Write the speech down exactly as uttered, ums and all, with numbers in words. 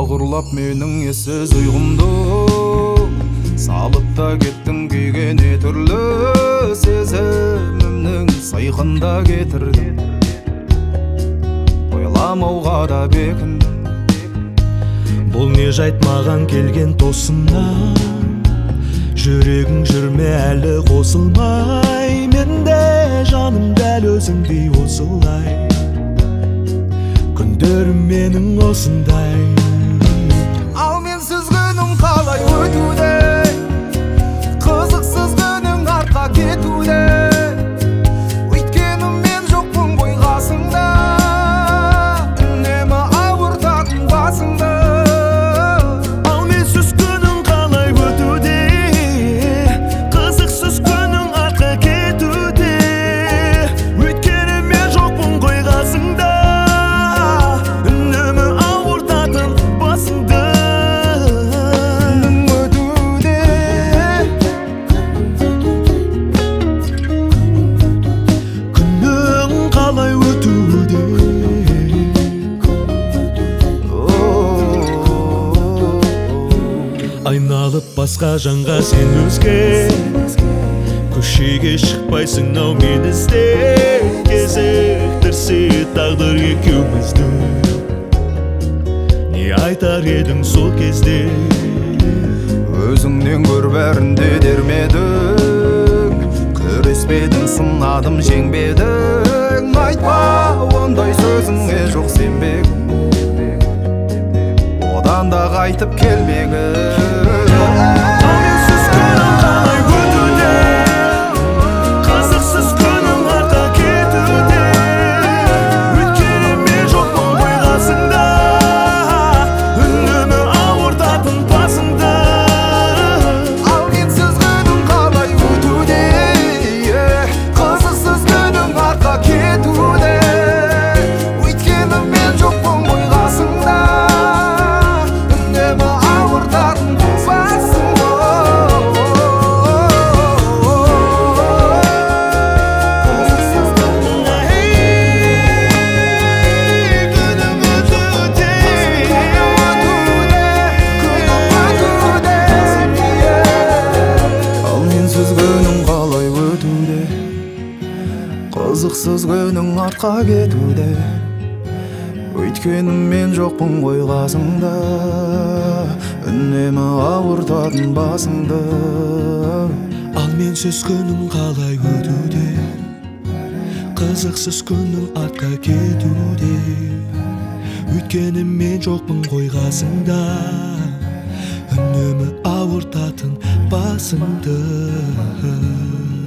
Бағырлап менің ессіз ұйғымды салып та кеттің күйгене түрлі сезімімнің сайқында кетірдің. Ойламауға да бекіндім. Бұл не жайт маған келген тосыннан, жүрегің жүрме әлі қосылмай. Менде жаным дәл өзіңдей осылай, күндерім менің осындай. Ал менсіз күнім қалай өтуде, қызықсыз күнің артқа кетуде. Өйткені мен жоқпын ғой қасыңда, үнемі ауыртатын басыңды. Ал менсіз күнің қалай өтуде, қызықсыз күнің артқа кетуде. Өйткені мен жоқпын ғой қасыңда, үнемі ауыртатын басыңды. Күнің қалай өтуде, айналып басқа жанға сен өзге, көшеге шықпайсың ау мен іздеп. Кезіктірсе тағдыр екеумізді, не айтар едің сол кезде? Өзіңнен көр бәрін де дермедің, күреспедің, сынадым жеңбедің. Айтпа ондай сөзіңе жоқ сенбегім, одан да қайтып келмегім. Ал менсіз күнің қалай өтуде, қызықсыз күнің артқа кетуде. Өйткені мен жоқпын ғой қасыңда, үнемі ауыртатын басыңды. Ал менсіз күнің қалай өтуде, қызықсыз күнің артқа кетуде. Өйткені мен жоқпын ғой қасыңда, үнемі ауыртатын басыңды. Қызықсыз күнің артқа кетуде. Өйткені мен жоқпын ғой қасыңда, үнемі ауыртатын басыңды. Ал менсіз күнің қалай өтуде, қызықсыз күнің артқа кетуде. Өйткені мен жоқпын ғой қасыңда, үнемі ауыртатын басыңды.